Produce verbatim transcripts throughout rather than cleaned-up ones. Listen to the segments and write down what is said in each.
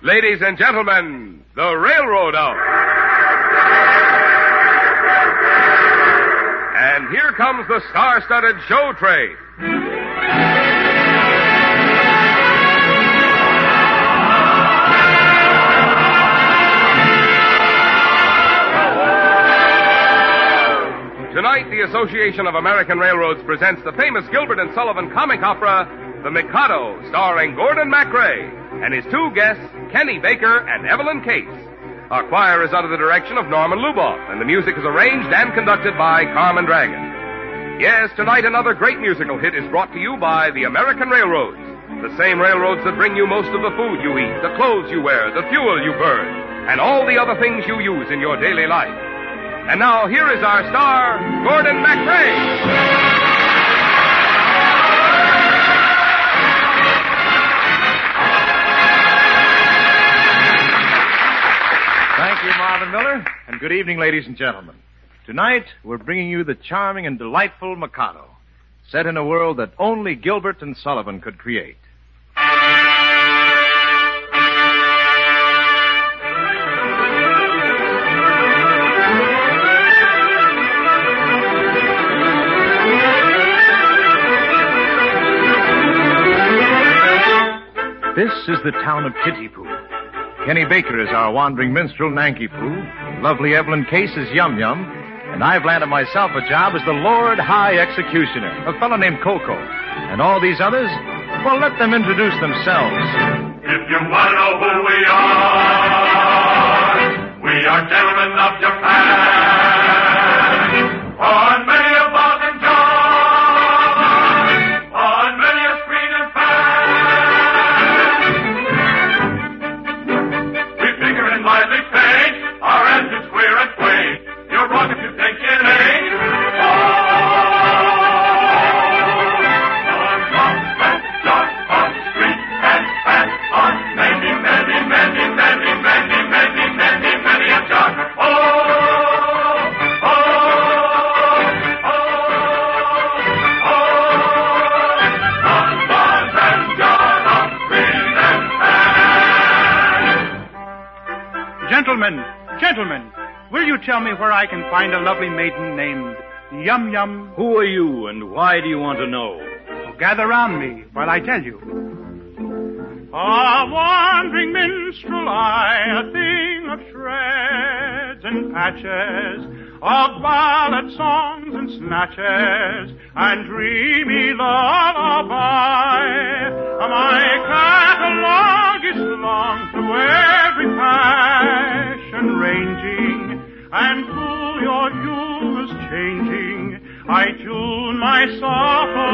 Ladies and gentlemen, the Railroad Hour. And here comes the star-studded show train. Tonight, the Association of American Railroads presents the famous Gilbert and Sullivan comic opera, The Mikado, starring Gordon MacRae and his two guests, Kenny Baker and Evelyn Case. Our choir is under the direction of Norman Luboff, and the music is arranged and conducted by Carmen Dragon. Yes, tonight another great musical hit is brought to you by the American Railroads, the same railroads that bring you most of the food you eat, the clothes you wear, the fuel you burn, and all the other things you use in your daily life. And now, here is our star, Gordon MacRae. Thank you, Marvin Miller, and good evening, ladies and gentlemen. Tonight, we're bringing you the charming and delightful Mikado, set in a world that only Gilbert and Sullivan could create. This is the town of Titipoo. Kenny Baker is our wandering minstrel, Nanky Poo. Lovely Evelyn Case is Yum Yum. And I've landed myself a job as the Lord High Executioner, a fellow named Coco. And all these others, well, let them introduce themselves. If you want to know who we are, we are gentlemen of Japan. On many a Balkan John, on many a screen and fan. We figure in lively stage, our engines queer and quaint. You're wrong if you think it ain't. Oh, on pump and shop, on street and fan, on many, many, many, many, many, many, many, many a job. Oh, oh, oh, oh, on bars and John, on screen and fan. Gentlemen, gentlemen, will you tell me where I can find a lovely maiden named Yum Yum? Who are you, and why do you want to know? Oh, gather round me while I tell you. A wandering minstrel I, a thing of shreds and patches, of ballad songs and snatches, and dreamy lullaby. My catalogue is long through every passion ranging, and through your humors changing, I tune my soulful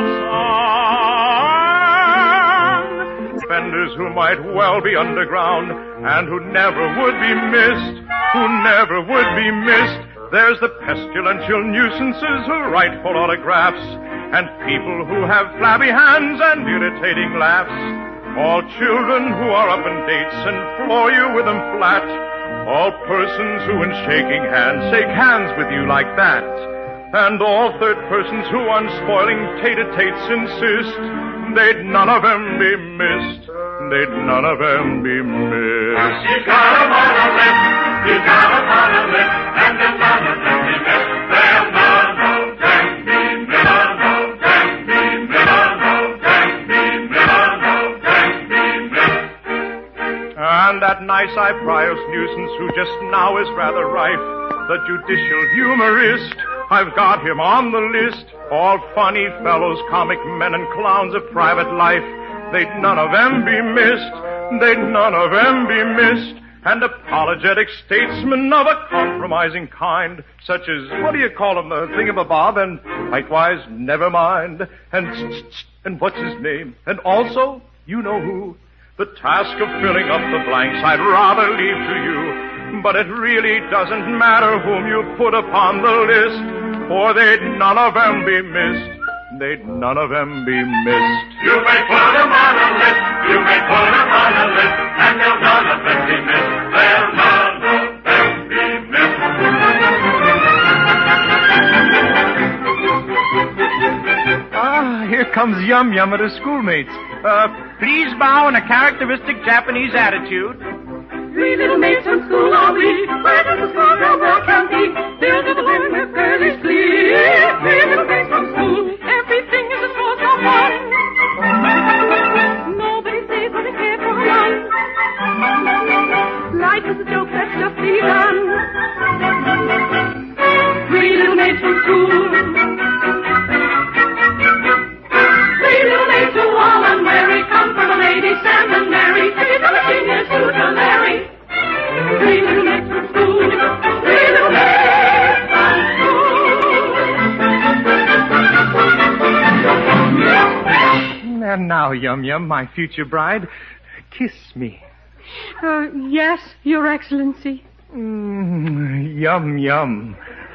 song. Offenders who might well be underground, and who never would be missed, who never would be missed. There's the pestilential nuisances who write full autographs, and people who have flabby hands and irritating laughs. All children who are up in dates and floor you with them flat. All persons who in shaking hands shake hands with you like that. And all third persons who on spoiling tete-a-tates insist, they'd none of them be missed. They'd none of them be missed. She's got a monolith, she's got a monolith, and they'll none of them be missed. They'll none of them be missed. None of them be missed. None of them be missed. None of them be missed. And that nice Iprios nuisance who just now is rather rife, the judicial humorist, I've got him on the list. All funny fellows, comic men and clowns of private life, they'd none of them be missed. They'd none of them be missed. And apologetic statesmen of a compromising kind, such as, what do you call them, the thingamabob, and likewise, never mind, and and what's his name, and also, you know who. The task of filling up the blanks I'd rather leave to you, but it really doesn't matter whom you put upon the list, for they'd none of them be missed. They'd none of them be missed. You may put them on a list, you may put them on a list, and they'll none of them be missed. They'll none of them be missed. Ah, here comes Yum Yum at her schoolmates. Uh, please bow in a characteristic Japanese attitude. Three little mates from school are we. Where does the small brown boy can be? There to the learner fairly sleep. Three little mates from school. Everything is a source of fun. Nobody says what they care for none. Life is a joke that's just begun. Three little mates from school. Three little mates who all unwary come from a lady Sam and Mary. Three from a genius to the Larry. Three little mates from school. Three little mates from school. And now, Yum Yum, my future bride, kiss me. Uh, yes, Your Excellency. Mm, yum Yum.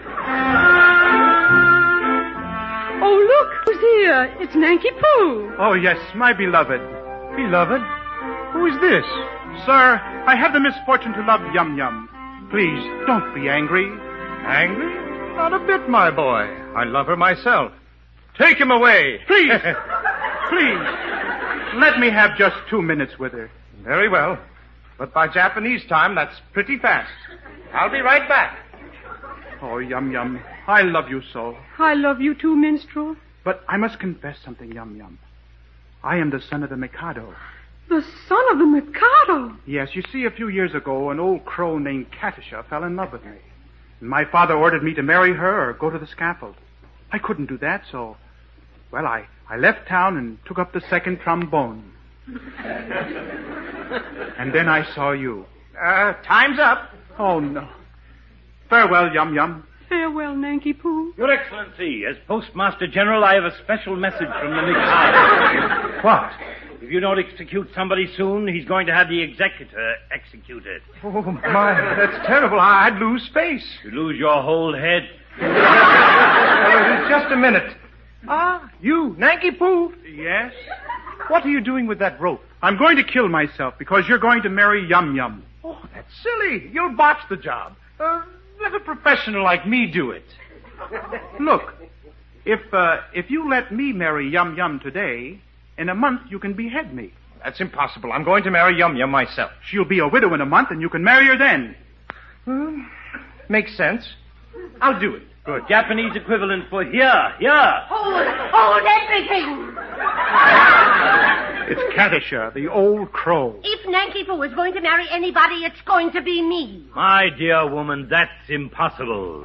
Oh, look, who's here? It's Nanky Poo. Oh, yes, my beloved. Beloved, who is this? Sir, I have the misfortune to love Yum Yum. Please, don't be angry. Angry? Not a bit, my boy. I love her myself. Take him away. Please, please, let me have just two minutes with her. Very well. But by Japanese time, that's pretty fast. I'll be right back. Oh, Yum Yum, I love you so. I love you too, minstrel. But I must confess something, Yum Yum. I am the son of the Mikado. The son of the Mikado. Yes, you see, a few years ago, an old crow named Katisha fell in love with me. And my father ordered me to marry her or go to the scaffold. I couldn't do that, so, well, I, I left town and took up the second trombone. And then I saw you. Uh, time's up. Oh, no. Farewell, Yum Yum. Farewell, Nanky Poo. Your Excellency, as Postmaster General, I have a special message from the Mikado. What? If you don't execute somebody soon, he's going to have the executor executed. Oh, my, that's terrible. I'd lose face. You lose your whole head. Uh, just a minute. Ah, you, Nanky Poo. Yes? What are you doing with that rope? I'm going to kill myself because you're going to marry Yum Yum. Oh, that's silly. You'll botch the job. Uh, let a professional like me do it. Look, if, uh, if you let me marry Yum Yum today, in a month you can behead me. That's impossible. I'm going to marry Yum Yum myself. She'll be a widow in a month and you can marry her then. Hmm. Makes sense. I'll do it. Good. Japanese equivalent for here, here. Hold, hold everything. It's Katisha, the old crow. If Nanky Poo is going to marry anybody, it's going to be me. My dear woman, that's impossible.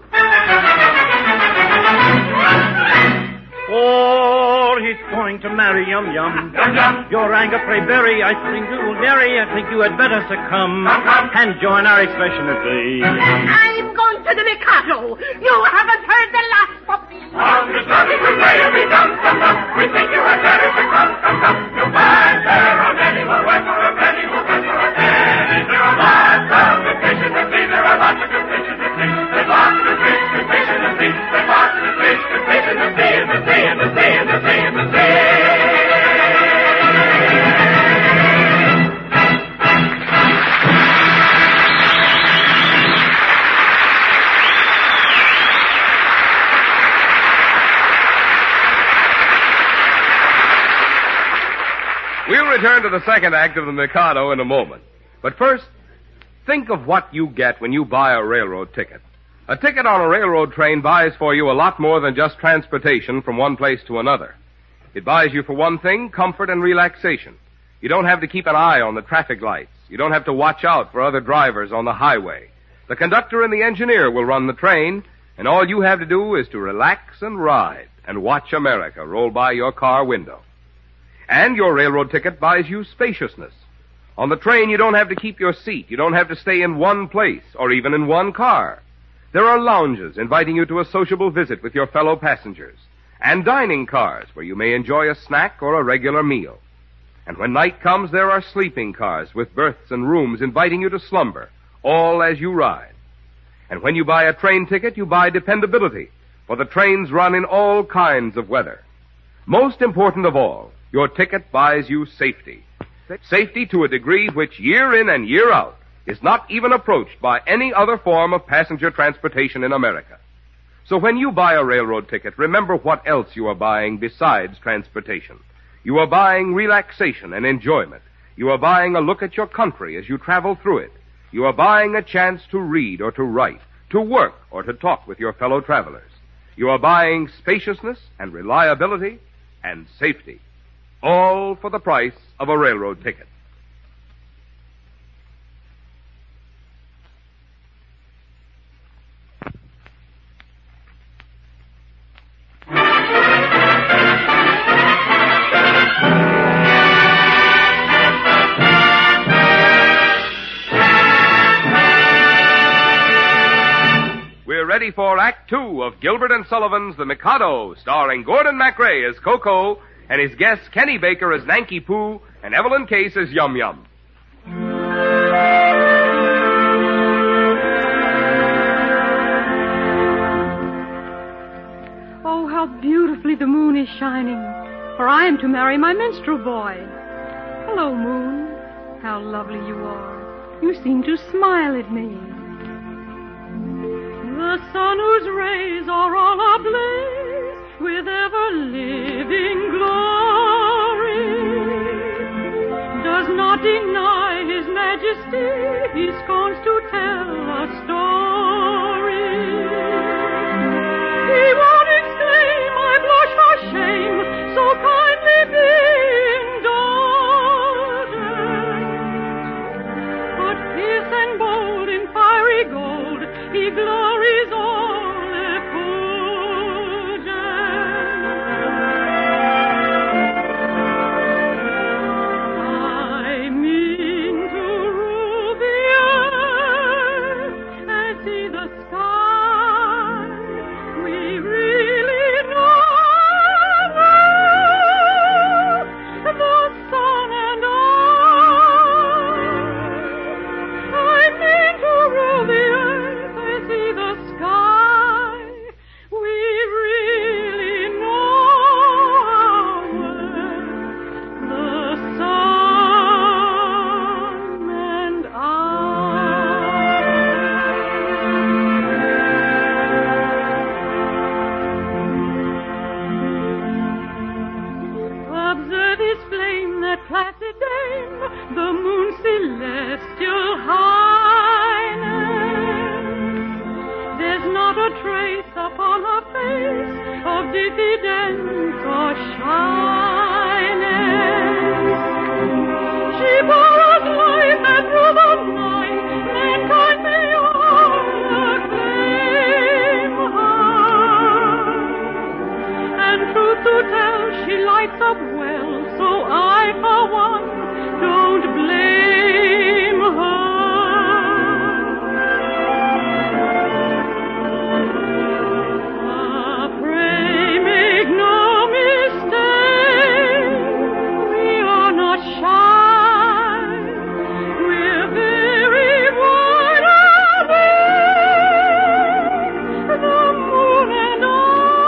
Oh, he's going to marry Yum Yum. Yum Yum. Your anger, pray bury. I think you will marry. I think you had better succumb and join our expression of the... I'm going to the Mikado. You haven't heard the last of me. On the starting to play every dum dum dum. We think you had better to come, come, come. You'll find there are many who'll wait for a penny, who'll wait for a penny. There are lots of good fishing to see. There are lots of good fishing to see. There's lots of good fish, good fishing to see. There's lots of good fish, good fishing to see. In the sea, in the sea, in the sea, in the sea. We'll return to the second act of The Mikado in a moment. But first, think of what you get when you buy a railroad ticket. A ticket on a railroad train buys for you a lot more than just transportation from one place to another. It buys you, for one thing, comfort and relaxation. You don't have to keep an eye on the traffic lights. You don't have to watch out for other drivers on the highway. The conductor and the engineer will run the train, and all you have to do is to relax and ride and watch America roll by your car window. And your railroad ticket buys you spaciousness. On the train, you don't have to keep your seat. You don't have to stay in one place or even in one car. There are lounges inviting you to a sociable visit with your fellow passengers, and dining cars where you may enjoy a snack or a regular meal. And when night comes, there are sleeping cars with berths and rooms inviting you to slumber, all as you ride. And when you buy a train ticket, you buy dependability, for the trains run in all kinds of weather. Most important of all, your ticket buys you safety. Safety to a degree which, year in and year out, is not even approached by any other form of passenger transportation in America. So when you buy a railroad ticket, remember what else you are buying besides transportation. You are buying relaxation and enjoyment. You are buying a look at your country as you travel through it. You are buying a chance to read or to write, to work or to talk with your fellow travelers. You are buying spaciousness and reliability and safety, all for the price of a railroad ticket. Ready for Act Two of Gilbert and Sullivan's The Mikado, starring Gordon MacRae as Coco and his guests Kenny Baker as Nanky Poo and Evelyn Case as Yum Yum. Oh, how beautifully the moon is shining, for I am to marry my minstrel boy. Hello, moon. How lovely you are. You seem to smile at me. The sun whose rays are all ablaze with ever-living glory does not deny his majesty. He scorns to tell a story. He won't exclaim, I blush for shame, so kindly be indulgent. But fierce and bold in fiery gold, he glories all effulgent. I mean to rule the earth as see the sky. We really know the sun and I. I mean to rule the earth as see the sky. We really know the sun and I. Observe his flame, that placid dame, the moon's celestial highness. There's not a trace upon her face of diffidence or shyness. She bore us life, and through the night mankind may all acclaim her. And truth to tell, she lights up well, so I, for one, don't blame her. Ah, pray make no mistake, we are not shy. We're very wide awake, the moon and I.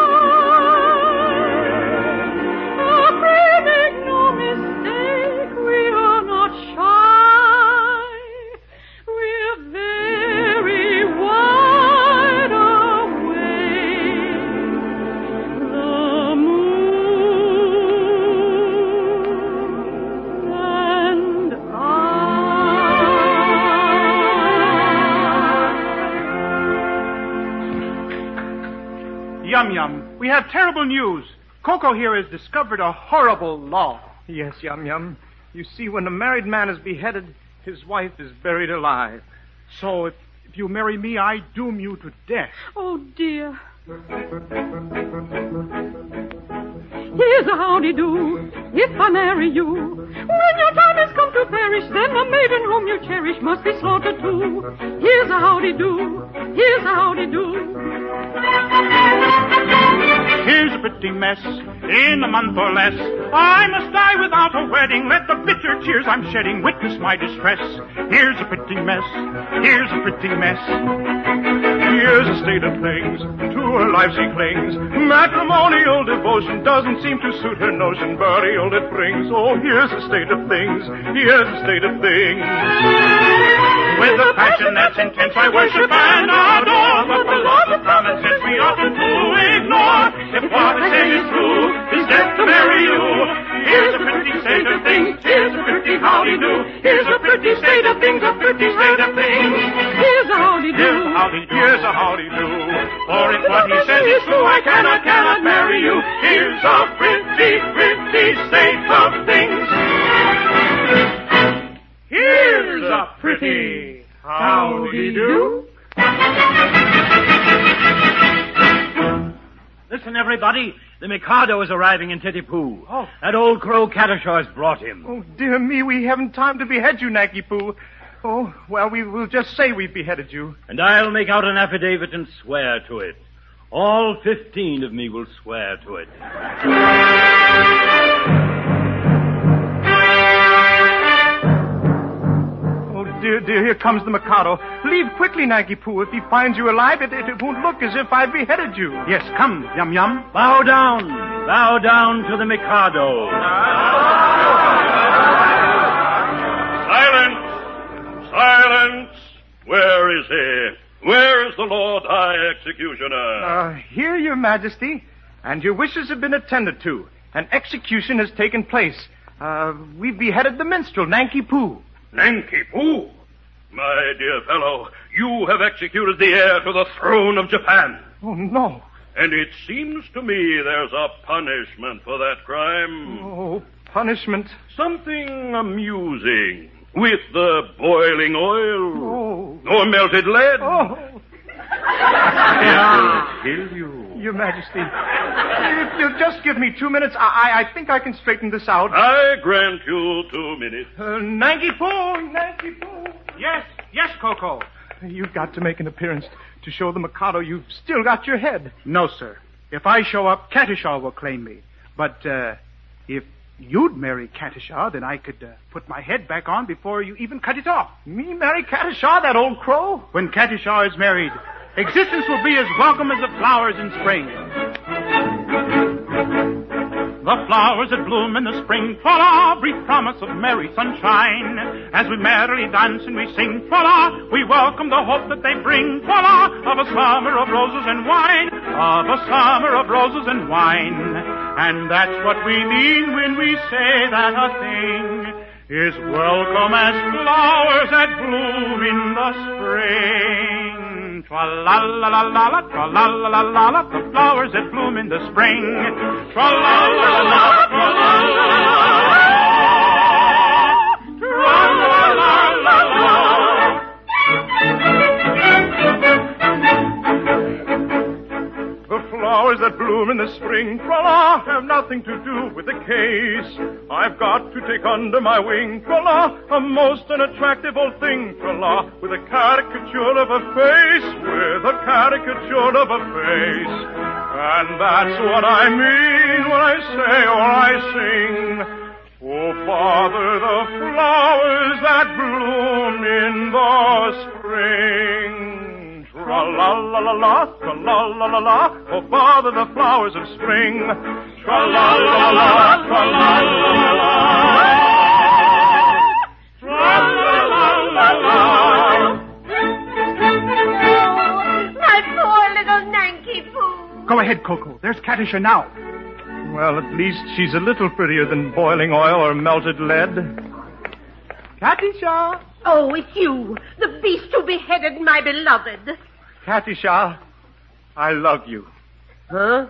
Ah, pray make no mistake, we are not shy. We're very wide awake, the moon and I. Yum Yum, we have terrible news. Coco here has discovered a horrible law. Yes, Yum Yum. You see, when a married man is beheaded, his wife is buried alive. So if, if you marry me, I doom you to death. Oh, dear. Here's a howdy-do, if I marry you. When your time has come to perish, then the maiden whom you cherish must be slaughtered too. Here's a howdy-do, here's a howdy-do. Here's a pretty mess, in a month or less. I must die without a wedding. Let the bitter tears I'm shedding witness my distress. Here's a pretty mess, here's a pretty mess. Here's a state of things, to her life she clings. Matrimonial devotion doesn't seem to suit her notion. Burial it brings. Oh, here's a state of things, here's a state of things. With a passion that's intense I worship and adore, but the laws of common sense we oughtn't to ignore. If what I say is true, he's dead to marry you. Here's a pretty state of things, here's a pretty howdy-do. Here's a pretty state of things, a pretty state of things. Here's a howdy-do. Here's a howdy-do. Here's a howdy-do. For if what he says is true, I cannot, cannot marry you. Here's a pretty, pretty state of things. Here's a pretty howdy-do. Listen, everybody. The Mikado is arriving in Titipu. Oh. That old crow Katisha has brought him. Oh, dear me, we haven't time to behead you, Nanky Poo. Oh, well, we will just say we've beheaded you. And I'll make out an affidavit and swear to it. All fifteen of me will swear to it. Dear, dear, here comes the Mikado. Leave quickly, Nanky Poo. If he finds you alive, it, it, it won't look as if I beheaded you. Yes, come, Yum Yum. Bow down. Bow down to the Mikado. Silence! Silence! Where is he? Where is the Lord High Executioner? Uh, here, Your Majesty. And your wishes have been attended to. An execution has taken place. Uh, we've beheaded the minstrel, Nanky Poo. Nanky Poo? My dear fellow, you have executed the heir to the throne of Japan. Oh, no. And it seems to me there's a punishment for that crime. Oh, punishment. Something amusing. With the boiling oil. Oh. Or melted lead. Oh. It'll kill you. Your Majesty, if you'll just give me two minutes, I, I, I think I can straighten this out. I grant you two minutes. Uh, Nanky Poo, Nanky Poo. Yes, yes, Coco. You've got to make an appearance to show the Mikado you've still got your head. No, sir. If I show up, Katisha will claim me. But uh, if you'd marry Katisha, then I could uh, put my head back on before you even cut it off. Me marry Katisha, that old crow? When Katisha is married, existence will be as welcome as the flowers in spring. The flowers that bloom in the spring, tra-la, brief promise of merry sunshine. As we merrily dance and we sing, tra-la, we welcome the hope that they bring, tra-la, of a summer of roses and wine, of a summer of roses and wine. And that's what we mean when we say that a thing is welcome as flowers that bloom in the spring. Tra-la-la-la-la-la, tra-la-la-la-la-la, the flowers that bloom in the spring. Tra-la-la-la-la, tra-la-la-la-la, tra-la-la-la-la. The flowers that bloom in the spring, tra-la, have nothing to do with the case. I've got to take under my wing, tra-la, a most unattractive old thing, tra-la, with a caricature of a face, with a caricature of a face. And that's what I mean when I say or I sing. Oh, Father, the flowers that bloom in the spring. Tra-la-la-la-la, tra-la-la-la-la, oh, Father, the flowers of spring. Tra-la-la-la, tra-la-la-la-la, tra-la-la-la-la. My poor little Nanky Poo. Go ahead, Coco. There's Katisha now. Well, at least she's a little prettier than boiling oil or melted lead. Katisha! Oh, it's you, the beast who beheaded my beloved. Katisha, I love you. Huh?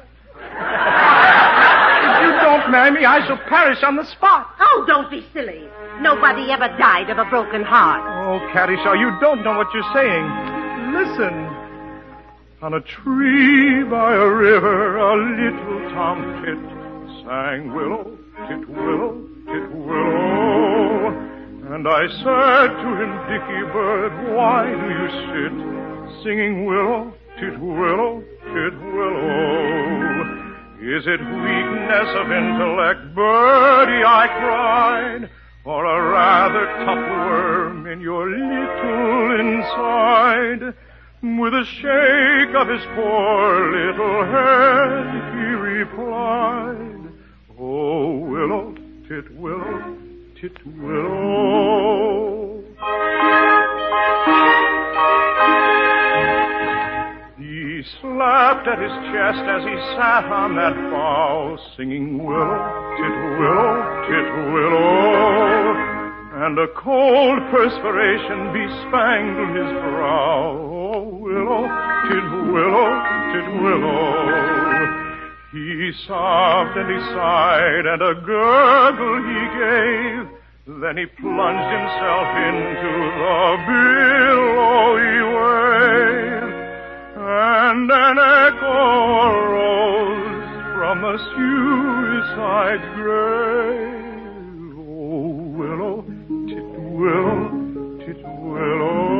If you don't marry me, I shall perish on the spot. Oh, don't be silly. Nobody ever died of a broken heart. Oh, Katisha, you don't know what you're saying. Listen. On a tree by a river, a little tomtit sang willow, tit willow, tit willow. And I said to him, Dicky bird, why do you sit singing willow, tit willow, tit willow? Is it weakness of intellect, birdie, I cried, or a rather tough worm in your little inside? With a shake of his poor little head, he replied, oh, willow, tit willow, tit willow. He slapped wept at his chest as he sat on that bough, singing willow, titwillow, titwillow, and a cold perspiration bespangled his brow. Oh, willow, titwillow, titwillow. He sobbed and he sighed and a gurgle he gave. Then he plunged himself into the billowy wave. And an echo arose from the suicide's grave. Oh, willow, titwillow, titwillow.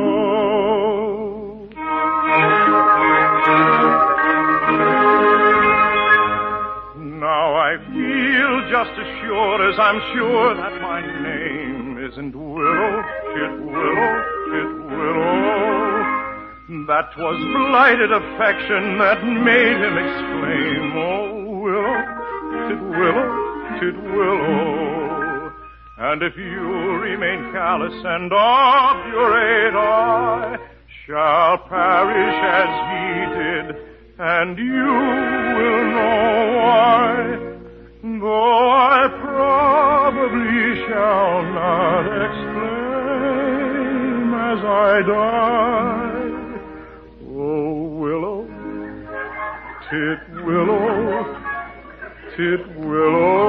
Now I feel just as sure as I'm sure that my name isn't Willow, Titwillow, Titwillow. That 'twas blighted affection that made him exclaim, oh, willow, titwillow, titwillow. And if you remain callous and obdurate, I shall perish as he did, and you will know why, though I probably shall not exclaim as I die. Willow, titwillow, titwillow.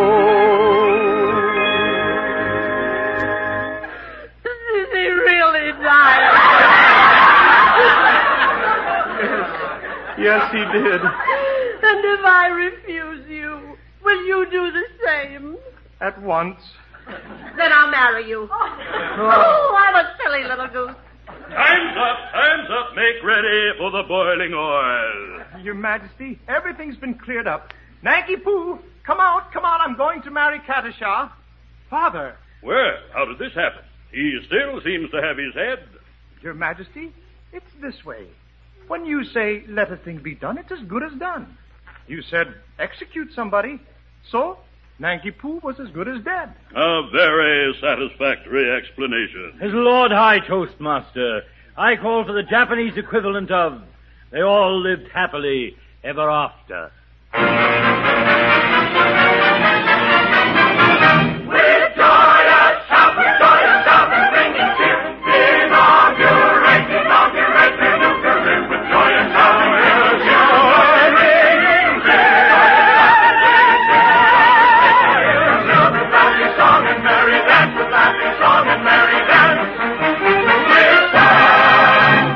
Did he really die? Yes, yes, he did. And if I refuse you, will you do the same? At once. Then I'll marry you. Oh, I'm a silly little goose. Time's up, time's up. Make ready for the boiling oil. Your Majesty, everything's been cleared up. Nanky Poo, come out, come out. I'm going to marry Katisha. Father. Well, how did this happen? He still seems to have his head. Your Majesty, it's this way. When you say, let a thing be done, it's as good as done. You said, execute somebody. So, Nanky Poo was as good as dead. A very satisfactory explanation. As Lord High Toastmaster, I call for the Japanese equivalent of, they all lived happily ever after. With joyous shout, with joyous shout, and ringing cheer, inaugurate, inaugurate the new career. With joyous shout and ringing cheer, ringing cheer. With laughing song and merry dance, with laughing song and merry dance. We'll stand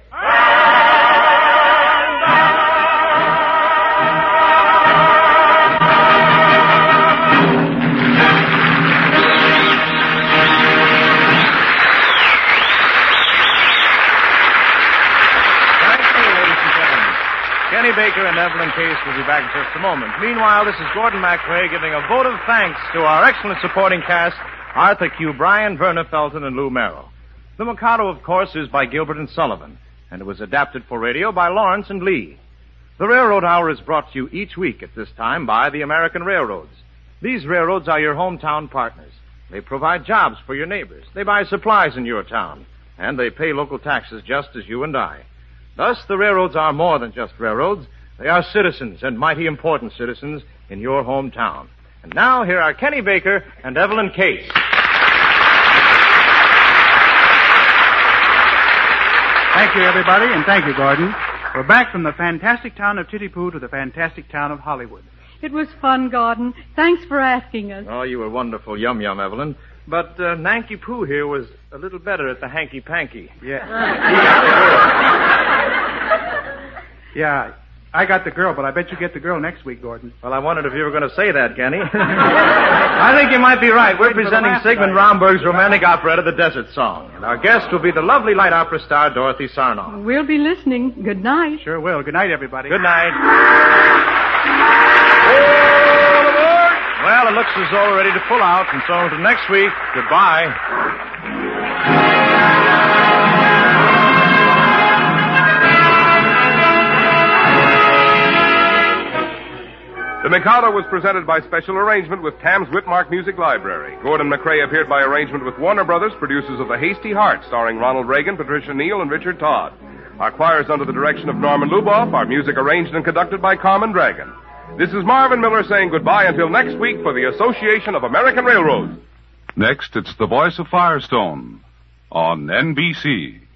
Kenny Baker and Evelyn Case will be back in just a moment. Meanwhile, this is Gordon MacRae giving a vote of thanks to our excellent supporting cast, Arthur Q. Bryan, Verna Felton, and Lou Merrill. The Mikado, of course, is by Gilbert and Sullivan, and it was adapted for radio by Lawrence and Lee. The Railroad Hour is brought to you each week at this time by the American Railroads. These railroads are your hometown partners. They provide jobs for your neighbors. They buy supplies in your town, and they pay local taxes just as you and I. Thus, the railroads are more than just railroads. They are citizens, and mighty important citizens, in your hometown. And now, here are Kenny Baker and Evelyn Case. Thank you, everybody, and thank you, Gordon. We're back from the fantastic town of Tittipoo to the fantastic town of Hollywood. It was fun, Gordon. Thanks for asking us. Oh, you were wonderful, yum-yum, Evelyn. But uh, Nanky Poo here was a little better at the hanky-panky. Yeah. Yeah, I got the girl, but I bet you get the girl next week, Gordon. Well, I wondered if you were going to say that, Kenny. I think you might be right. We're presenting Sigmund Romberg's romantic operetta, The Desert Song. And our guest will be the lovely light opera star, Dorothy Sarnoff. We'll be listening. Good night. Sure will. Good night, everybody. Good night. Well, it looks as though we're ready to pull out, and so until next week, goodbye. The Mikado was presented by special arrangement with Tams Whitmark Music Library. Gordon MacRae appeared by arrangement with Warner Brothers, producers of The Hasty Heart, starring Ronald Reagan, Patricia Neal, and Richard Todd. Our choir is under the direction of Norman Luboff. Our music arranged and conducted by Carmen Dragon. This is Marvin Miller saying goodbye until next week for the Association of American Railroads. Next, it's the voice of Firestone on N B C.